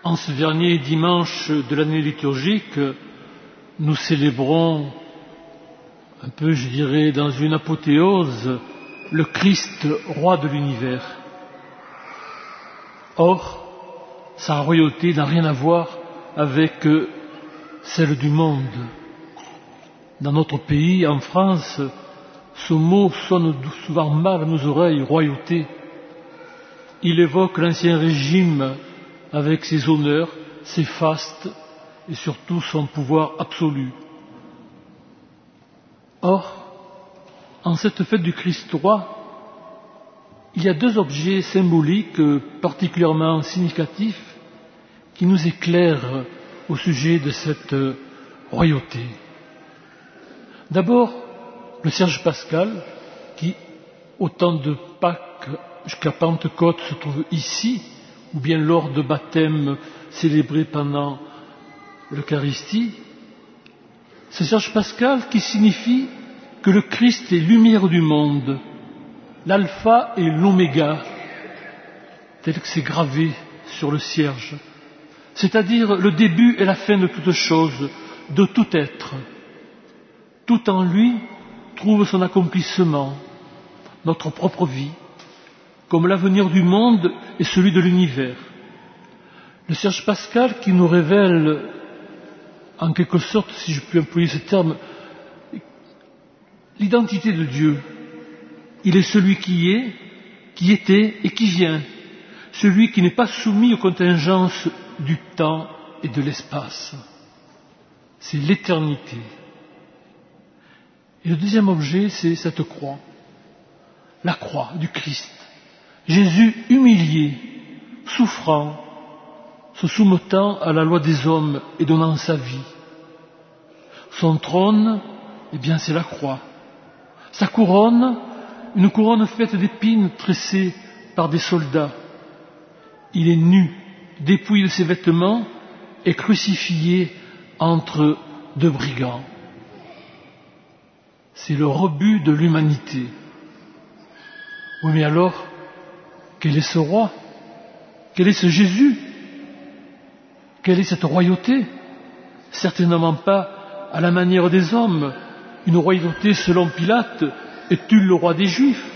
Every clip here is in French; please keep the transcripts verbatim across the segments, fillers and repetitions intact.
En ce dernier dimanche de l'année liturgique, nous célébrons un peu, je dirais, dans une apothéose, le Christ, roi de l'univers. Or, sa royauté n'a rien à voir avec celle du monde. Dans notre pays, en France, ce mot sonne souvent mal à nos oreilles, royauté. Il évoque l'ancien régime avec ses honneurs, ses fastes et surtout son pouvoir absolu. Or, en cette fête du Christ roi, il y a deux objets symboliques particulièrement significatifs qui nous éclairent au sujet de cette royauté. D'abord, le cierge pascal, qui, au temps de Pâques jusqu'à Pentecôte, se trouve ici, ou bien lors de baptêmes célébrés pendant l'Eucharistie. Ce cierge pascal qui signifie que le Christ est lumière du monde, l'alpha et l'oméga, tel que c'est gravé sur le cierge, c'est-à-dire le début et la fin de toute chose, de tout être. Tout en lui trouve son accomplissement, notre propre vie, comme l'avenir du monde et celui de l'univers. Le cierge pascal qui nous révèle, en quelque sorte, si je puis employer ce terme, l'identité de Dieu. Il est celui qui est, qui était et qui vient, celui qui n'est pas soumis aux contingences du temps et de l'espace. C'est l'éternité. Et le deuxième objet, c'est cette croix, la croix du Christ. Jésus humilié, souffrant, se soumettant à la loi des hommes et donnant sa vie. Son trône, eh bien, c'est la croix. Sa couronne, une couronne faite d'épines tressées par des soldats. Il est nu, dépouillé de ses vêtements et crucifié entre deux brigands. C'est le rebut de l'humanité. Oui, mais alors, quel est ce roi? Quel est ce Jésus? Quelle est cette royauté? Certainement pas à la manière des hommes, une royauté selon Pilate, es-tu le roi des Juifs?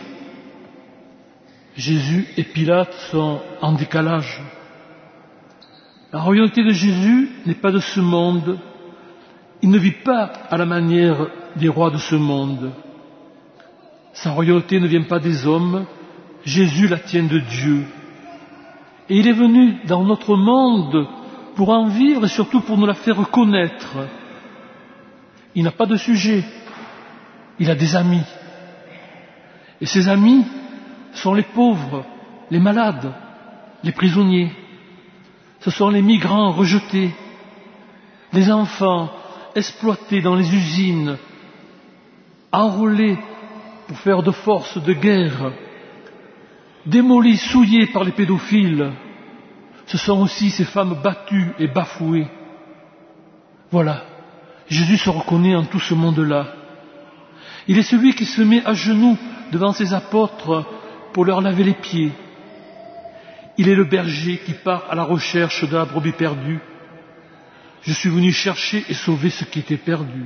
Jésus et Pilate sont en décalage. La royauté de Jésus n'est pas de ce monde. Il ne vit pas à la manière des rois de ce monde. Sa royauté ne vient pas des hommes, Jésus la tient de Dieu. Et il est venu dans notre monde pour en vivre et surtout pour nous la faire connaître. Il n'a pas de sujet, il a des amis. Et ses amis sont les pauvres, les malades, les prisonniers. Ce sont les migrants rejetés, les enfants exploités dans les usines, enrôlés pour faire de force de guerre, démolis, souillés par les pédophiles. Ce sont aussi ces femmes battues et bafouées. Voilà, Jésus se reconnaît en tout ce monde-là. Il est celui qui se met à genoux devant ses apôtres pour leur laver les pieds. Il est le berger qui part à la recherche de la brebis perdue. Je suis venu chercher et sauver ce qui était perdu.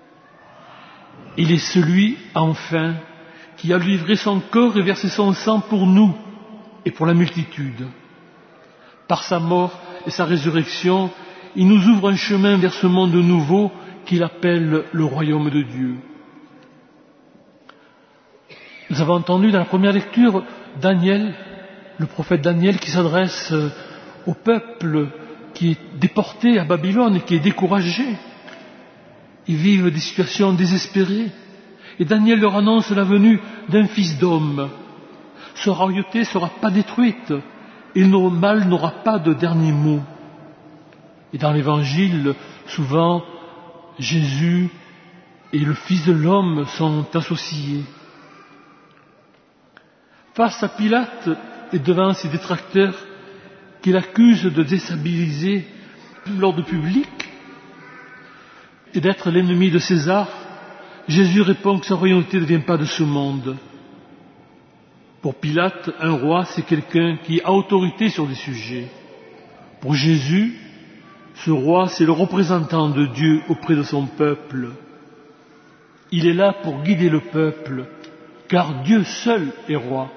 Il est celui, enfin, qui a livré son corps et versé son sang pour nous et pour la multitude. Par sa mort et sa résurrection, il nous ouvre un chemin vers ce monde nouveau qu'il appelle le royaume de Dieu. Nous avons entendu dans la première lecture Daniel, le prophète Daniel, qui s'adresse au peuple qui est déporté à Babylone et qui est découragé. Ils vivent des situations désespérées. Et Daniel leur annonce la venue d'un fils d'homme. Sa royauté ne sera pas détruite et le mal n'aura pas de dernier mot. Et dans l'Évangile, souvent, Jésus et le Fils de l'homme sont associés. Face à Pilate et devant ses détracteurs qu'il accuse de déstabiliser l'ordre public et d'être l'ennemi de César, Jésus répond que sa royauté ne vient pas de ce monde. Pour Pilate, un roi, c'est quelqu'un qui a autorité sur des sujets. Pour Pour Jésus, ce roi, c'est le représentant de Dieu auprès de son peuple. Il est là pour guider le peuple, car Dieu seul est roi.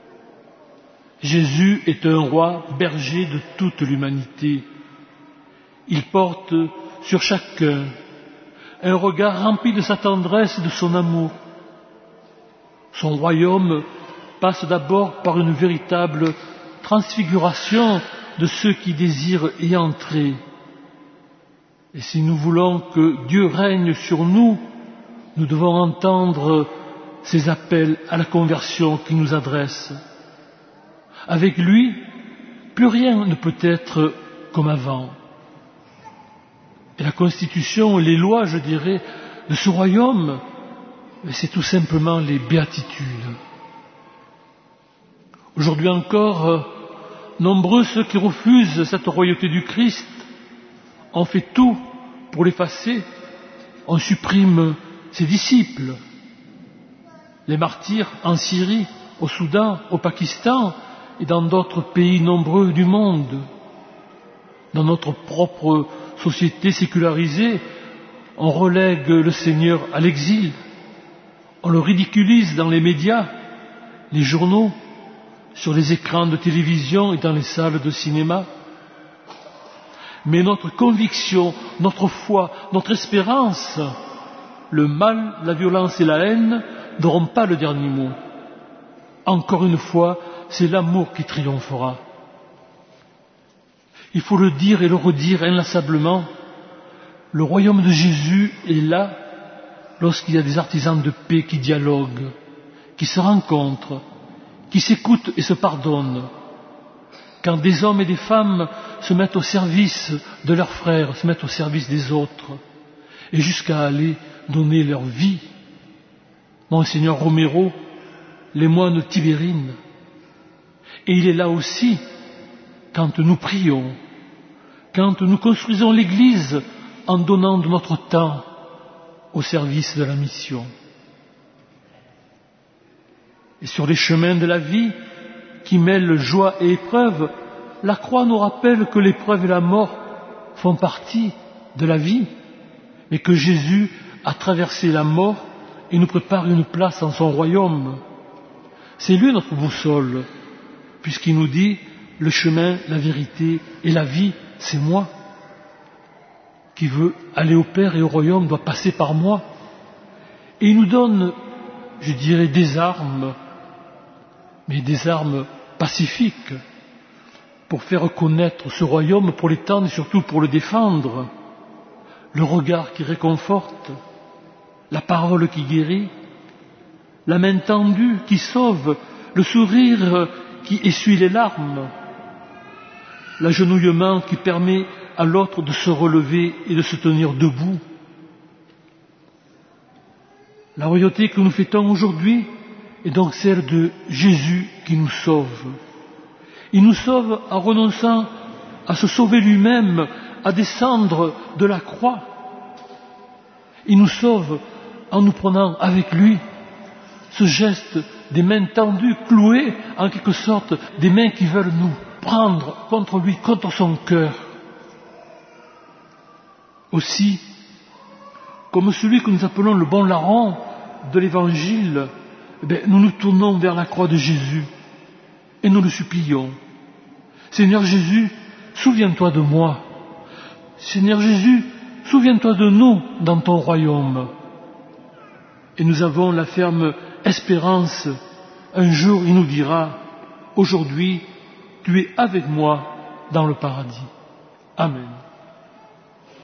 Jésus est un roi berger de toute l'humanité. Il porte sur chacun un regard rempli de sa tendresse et de son amour. Son royaume passe d'abord par une véritable transfiguration de ceux qui désirent y entrer. Et si nous voulons que Dieu règne sur nous, nous devons entendre ces appels à la conversion qu'il nous adresse. Avec lui, plus rien ne peut être comme avant. Et la constitution, les lois, je dirais, de ce royaume, c'est tout simplement les béatitudes. Aujourd'hui encore, nombreux ceux qui refusent cette royauté du Christ. On fait tout pour l'effacer. On supprime ses disciples. Les martyrs en Syrie, au Soudan, au Pakistan et dans d'autres pays nombreux du monde. Dans notre propre société sécularisée, on relègue le Seigneur à l'exil. On le ridiculise dans les médias, les journaux, sur les écrans de télévision et dans les salles de cinéma. Mais notre conviction, notre foi, notre espérance, le mal, la violence et la haine n'auront pas le dernier mot. Encore une fois, c'est l'amour qui triomphera. Il faut le dire et le redire inlassablement, le royaume de Jésus est là lorsqu'il y a des artisans de paix qui dialoguent, qui se rencontrent, qui s'écoutent et se pardonnent. Quand des hommes et des femmes se mettent au service de leurs frères, se mettent au service des autres, et jusqu'à aller donner leur vie. Monseigneur Romero, les moines tibérines. Et il est là aussi quand nous prions, quand nous construisons l'Église en donnant de notre temps au service de la mission. Et sur les chemins de la vie qui mêlent joie et épreuve, la croix nous rappelle que l'épreuve et la mort font partie de la vie, et que Jésus a traversé la mort et nous prépare une place en son royaume. C'est lui notre boussole, puisqu'il nous dit « le chemin, la vérité et la vie, c'est moi ». Qui veut aller au Père et au royaume doit passer par moi. Et il nous donne, je dirais, des armes, mais des armes pacifiques, pour faire connaître ce royaume, pour l'étendre et surtout pour le défendre. Le regard qui réconforte, la parole qui guérit, la main tendue qui sauve, le sourire qui essuie les larmes, l'agenouillement qui permet à l'autre de se relever et de se tenir debout. La royauté que nous fêtons aujourd'hui est donc celle de Jésus qui nous sauve. Il nous sauve en renonçant à se sauver lui-même, à descendre de la croix. Il nous sauve en nous prenant avec lui ce geste des mains tendues, clouées en quelque sorte, des mains qui veulent nous prendre contre lui, contre son cœur. Aussi, comme celui que nous appelons le bon larron de l'Évangile, eh bien, nous nous tournons vers la croix de Jésus et nous le supplions. Seigneur Jésus, souviens-toi de moi. Seigneur Jésus, souviens-toi de nous dans ton royaume. Et nous avons la ferme espérance, un jour il nous dira, aujourd'hui, tu es avec moi dans le paradis. Amen.